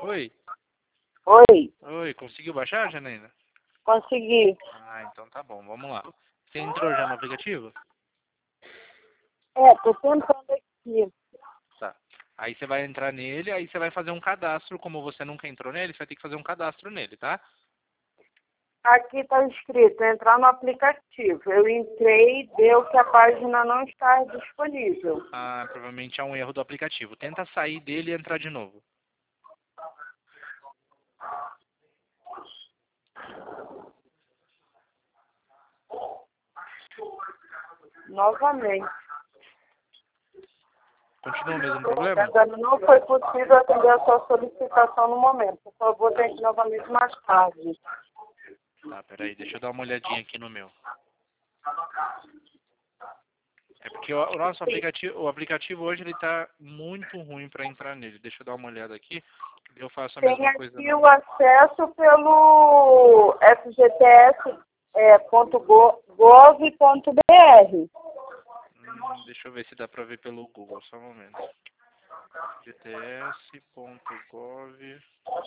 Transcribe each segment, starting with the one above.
Oi? Oi, Oi, conseguiu baixar, Janaína? consegui. Ah, então tá bom, vamos lá. Você entrou já no aplicativo? Tô tentando aqui. Tá. Aí você vai entrar nele, aí você vai fazer um cadastro. Como você nunca entrou nele, você vai ter que fazer um cadastro nele, tá? Aqui está escrito entrar no aplicativo. Eu entrei, deu que a página não está disponível. Ah, provavelmente é um erro do aplicativo. Tenta sair dele e entrar de novo. Novamente. Continua o mesmo problema? Ainda não foi possível atender a sua solicitação no momento. Por favor, tente novamente mais tarde. Tá, peraí, deixa eu dar uma olhadinha aqui no meu. É porque o nosso aplicativo hoje ele tá muito ruim para entrar nele. Deixa eu dar uma olhada aqui. Eu faço a Tem mesma coisa. aqui o acesso pelo fgts.gov.br. Deixa eu ver se dá para ver pelo Google, só um momento. gts.gov.br.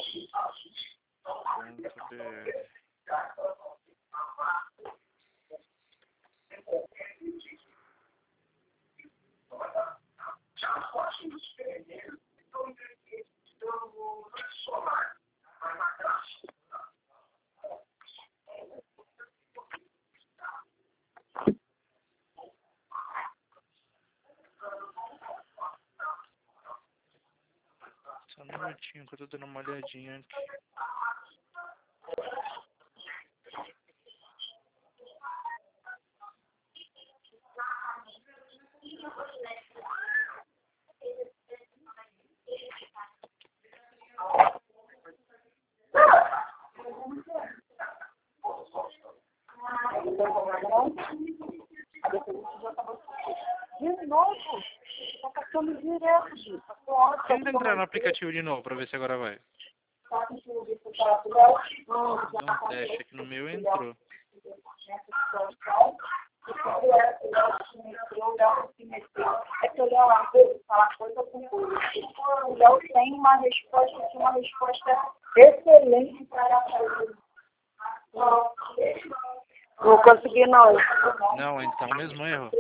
Só um minutinho que eu tô dando uma olhadinha aqui. De novo? Está passando direto, Gil. Tenta entrar no aplicativo de novo para ver se agora vai. Dá um teste aqui no meu entrou. É que o Léo, às vezes, fala coisa com coisa. O Léo tem uma resposta excelente para fazer. Não consegui, não. Não, ainda tá o mesmo erro.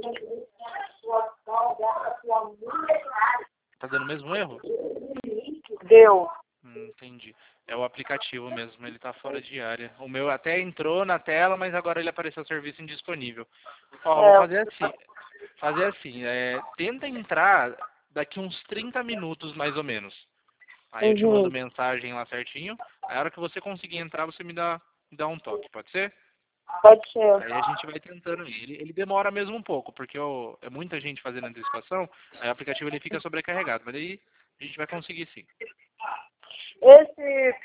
Tá dando o mesmo erro? Deu. Entendi. É o aplicativo mesmo, ele tá fora de área. O meu até entrou na tela, mas agora ele apareceu serviço indisponível. Ó, vou fazer assim. Tenta entrar daqui uns 30 minutos, mais ou menos. Aí eu te mando mensagem lá certinho. Aí a hora que você conseguir entrar, você me dá um toque, pode ser? Pode ser. Aí a gente vai tentando. Ele demora mesmo um pouco, porque é muita gente fazendo antecipação, aí o aplicativo ele fica sobrecarregado. Mas aí a gente vai conseguir sim. Esse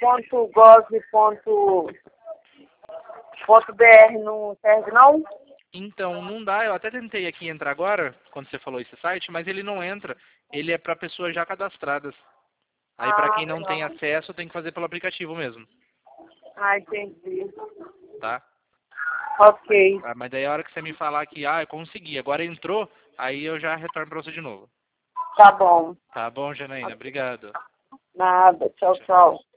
.gov.br não serve, não? Então, não dá. Eu até tentei aqui entrar agora, quando você falou esse site, mas ele não entra. Ele é para pessoas já cadastradas. Aí para quem não tem acesso, tem que fazer pelo aplicativo mesmo, Entendi. tá? Ok. Mas daí a hora que você me falar que, eu consegui, agora entrou, aí eu já retorno para você de novo. Tá bom. Tá bom, Janaína? Obrigado. Nada. Tchau, tchau.